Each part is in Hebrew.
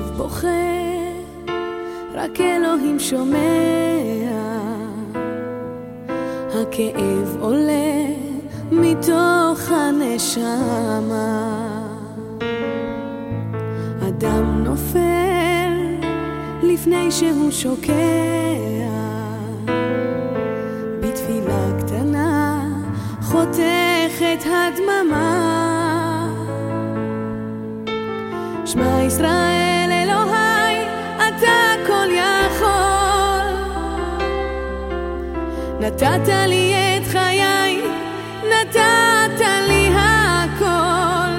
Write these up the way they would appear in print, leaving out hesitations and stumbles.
כשהלב בוכה, רק אלוהים שומע. הכאב עולה מתוך הנשמה. אדם נופל לפני שהוא שוקע, בתפילה קטנה חותכת הדממה. שמע ישראל אלוהי, אתה כל יכול. נתת לי את חיי, נתת לי הכל.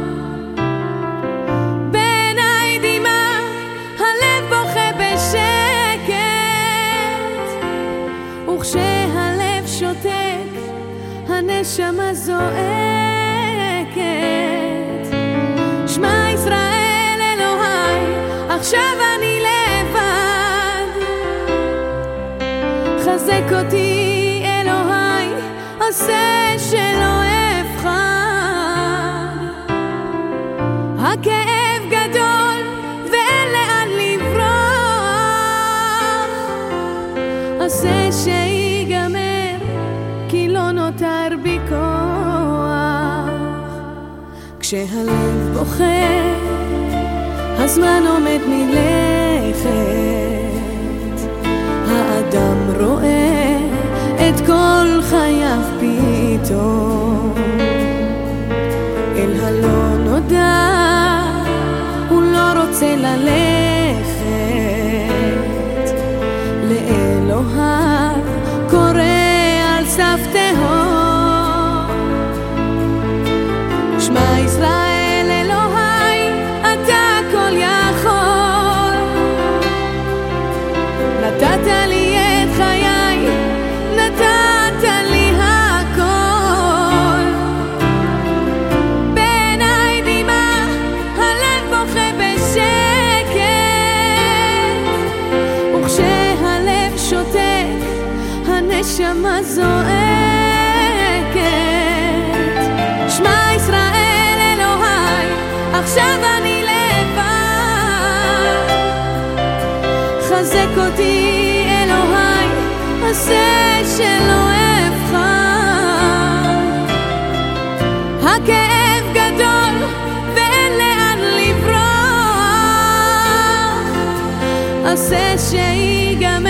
בעיניי דמעה, הלב בוכה בשקט, וכשהלב שותק, הנשמה זועקת. שמע ישראל אלוהי, עכשיו אני לבד. חזק אותי אלוהי, עושה שלא אבחר. הכאב גדול ואין לאן לברוח. עושה שיגמר, כי לא נותר בי כוח. כשהלב בוכה, הזמן עומד מלכת. האדם רואה את כל חייו פתאום. אל הלא נודע הוא לא רוצה ללכת. לאלוהיו קורא על סף תהום. שמע ישראל אלוהי, אתה כל יכול. נתת לי את חיי, נתת לי הכל. בעיניי דמעה, הלב בוכה בשקט, וכשהלב שותק, הנשמה זועקת. שמע ישראל אלוהי, עכשיו אני לבד. חזק אותי אלוהי, עשה שלא אבחר. הכאב גדול ואין לאן לברוח. עשה שיגמר,